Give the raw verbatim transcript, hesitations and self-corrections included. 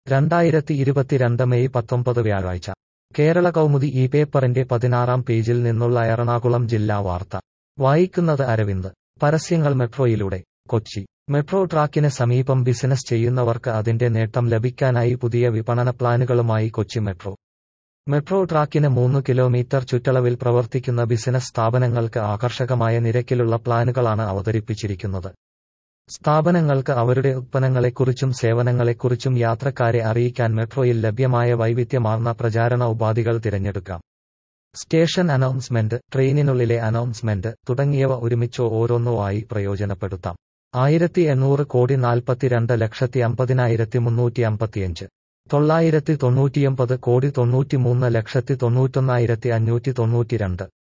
രണ്ടായിരത്തി ഇരുപത്തിരണ്ട് മെയ് പത്തൊമ്പത് വ്യാഴാഴ്ച കേരള കൗമുദി ഈ പേപ്പറിന്റെ പതിനാറാം പേജിൽ നിന്നുള്ള എറണാകുളം ജില്ലാ വാർത്ത വായിക്കുന്നത് അരവിന്ദ്. പരസ്യങ്ങൾ മെട്രോയിലൂടെ. കൊച്ചി. മെട്രോ ട്രാക്കിന് സമീപം ബിസിനസ് ചെയ്യുന്നവർക്ക് അതിന്റെ നേട്ടം ലഭിക്കാനായി പുതിയ വിപണന പ്ലാനുകളുമായി കൊച്ചി മെട്രോ. മെട്രോ ട്രാക്കിന് മൂന്ന് കിലോമീറ്റർ ചുറ്റളവിൽ പ്രവർത്തിക്കുന്ന ബിസിനസ് സ്ഥാപനങ്ങൾക്ക് ആകർഷകമായ നിരക്കിലുള്ള പ്ലാനുകളാണ് അവതരിപ്പിച്ചിരിക്കുന്നത്. സ്ഥാപനങ്ങൾക്ക് അവരുടെ ഉത്പന്നങ്ങളെക്കുറിച്ചും സേവനങ്ങളെക്കുറിച്ചും യാത്രക്കാരെ അറിയിക്കാൻ മെട്രോയിൽ ലഭ്യമായ വൈവിധ്യമാർന്ന പ്രചാരണ ഉപാധികൾ തിരഞ്ഞെടുക്കാം. സ്റ്റേഷൻ അനൗൺസ്മെന്റ്, ട്രെയിനിനുള്ളിലെ അനൗൺസ്മെന്റ് തുടങ്ങിയവ ഒരുമിച്ചോ ഓരോന്നോ ആയി പ്രയോജനപ്പെടുത്താം. ആയിരത്തി എണ്ണൂറ് കോടി നാൽപ്പത്തിരണ്ട് ലക്ഷത്തി അമ്പതിനായിരത്തി മുന്നൂറ്റി അമ്പത്തിയഞ്ച് തൊള്ളായിരത്തി തൊണ്ണൂറ്റിയൊമ്പത് കോടി തൊണ്ണൂറ്റിമൂന്ന് ലക്ഷത്തി തൊണ്ണൂറ്റൊന്നായിരത്തി അഞ്ഞൂറ്റി തൊണ്ണൂറ്റിരണ്ട്